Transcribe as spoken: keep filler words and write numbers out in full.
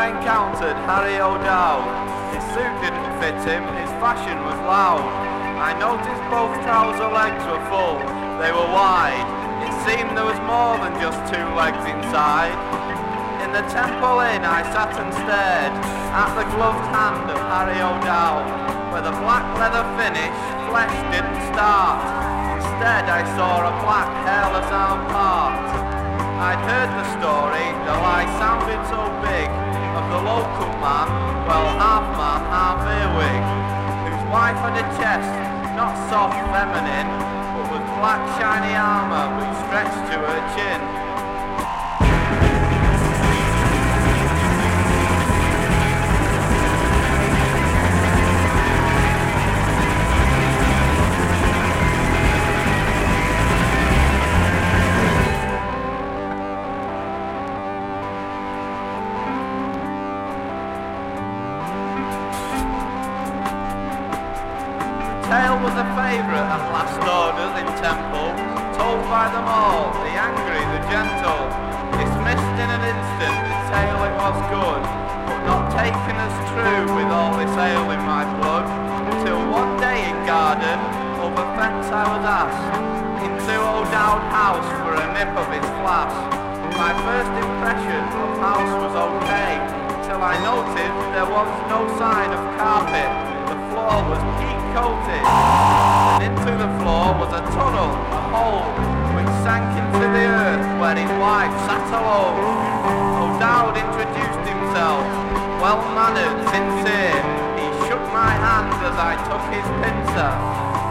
I encountered Harry O'Dowd. His suit didn't fit him, his fashion was loud. I noticed both trouser legs were full, they were wide. It seemed there was more than just two legs inside. In the Temple Inn I sat and stared at the gloved hand of Harry O'Dowd, where the black leather finish, flesh didn't start. Instead I saw a black hairless arm part. I'd heard the story, the lie sounded so big, of the local man, well half man, half earwig, whose wife had a chest, not soft feminine, but with black shiny armour which stretched to her chin. The tale was a favourite at last orders in Temple, told by them all, the angry, the gentle. Dismissed in an instant, the tale it was good, but not taken as true with all this ale in my blood, till one day in garden, over fence I was asked, into O'Dowd house for a nip of his flask. My first impression of house was okay, till I noted there was no sign of carpet. The floor was peat coated, and into the floor was a tunnel, a hole, which sank into the earth where his wife sat alone. O'Dowd introduced himself, well-mannered, sincere. He shook my hand as I took his pincer.